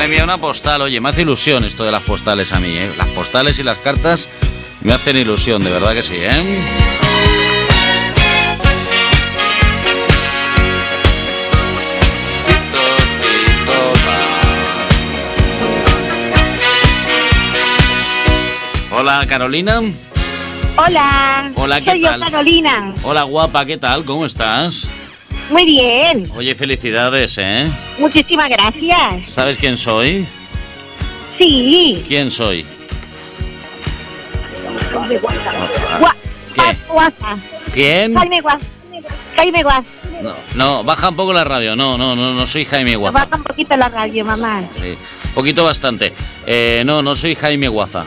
Me envía una postal. Oye, me hace ilusión esto de las postales a mí, ¿eh? Las postales y las cartas me hacen ilusión, de verdad que sí, ¿eh? Hola, Carolina. Hola. Hola, ¿qué Soy tal? Yo, Carolina. Hola, guapa, ¿qué tal? ¿Cómo estás? Muy bien. Oye, felicidades, ¿eh? Muchísimas gracias. ¿Sabes quién soy? Sí. ¿Quién soy? ¿Qué? Guasa. ¿Quién? Jaime Guasa. Jaime Guasa. No, baja un poco la radio. No soy Jaime Guaza. Baja un poquito la radio, mamá. Sí, poquito bastante. No soy Jaime Guaza.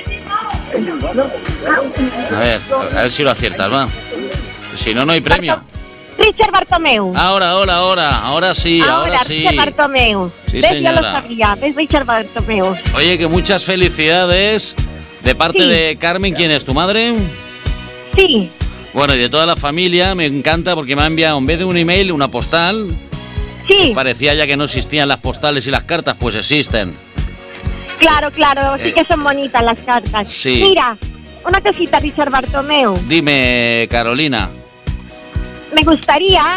A ver si lo aciertas, va. Si no, no hay premio. Richard Bartomeu. Ahora sí. Richard Bartomeu. Sí, ¿Ves? señora. Yo lo sabía. ¿Ves? Richard Bartomeu. Oye, que muchas felicidades de parte Sí. de Carmen. ¿Quién es, tu madre? Sí. Bueno, y de toda la familia. Me encanta porque me ha enviado, en vez de un email, una postal. Sí. Parecía ya que no existían las postales y las cartas, pues existen. Claro. Sí que son bonitas las cartas. Sí. Mira, una cosita, Richard Bartomeu. Dime, Carolina. Me gustaría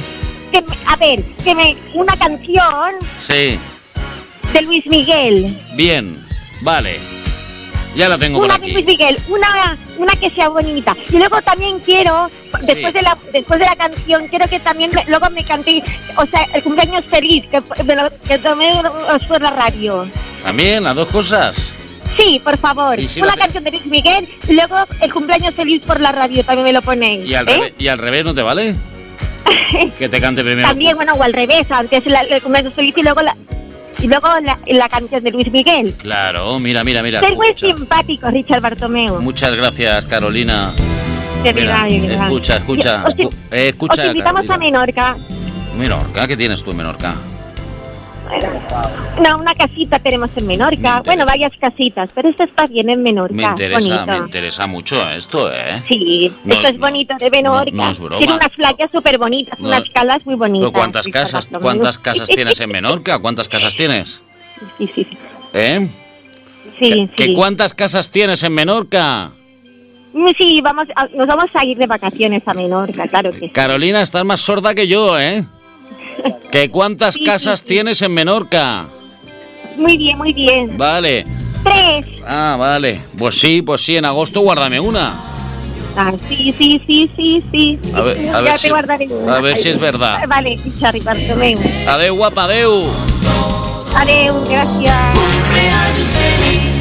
que una canción Sí, de Luis Miguel. bien, vale. Ya la tengo por Una de aquí. Luis Miguel, una que sea bonita. Y luego también quiero, después de la canción, quiero que también luego me cante, o sea, el cumpleaños feliz, que tomé por la radio. También, las dos cosas. Sí, por favor. ¿Y si Una lo canción de Luis Miguel y luego el cumpleaños feliz por la radio también me lo ponéis. ¿Y al revés no te vale? Que te cante primero. También, bueno, o al revés, antes el cumpleaños feliz y luego la canción de Luis Miguel. Claro, mira. Ser muy Escucha. simpático, Richard Bartomeu. Muchas gracias, Carolina. De Mira, verdad, de verdad. escucha. Os invitamos Carolina. a Menorca. Menorca, ¿qué tienes tú en Menorca? No, una casita tenemos en Menorca. Bueno, varias casitas, pero esta está bien en Menorca. Me interesa mucho esto, ¿eh? Sí, No, esto es bonito de Menorca. no es broma. Tiene unas playas súper bonitas, No. unas calas muy bonitas. ¿Pero ¿Cuántas casas tienes en Menorca? ¿Cuántas casas tienes? Sí. ¿Eh? Sí. ¿Que cuántas casas tienes en Menorca? Sí, nos vamos a ir de vacaciones a Menorca, claro que sí. Carolina, estás más sorda que yo, ¿eh? ¿Que cuántas casas tienes en Menorca? Muy bien. Vale. 3. Ah, vale. Pues sí, en agosto guárdame una. Ah, sí. A ver Ya si- te guardaré una. a ver si es verdad. Vale, Richard Bartomeu. Adeu, guapa, adeu. Adeu, gracias. Cumpleaños feliz.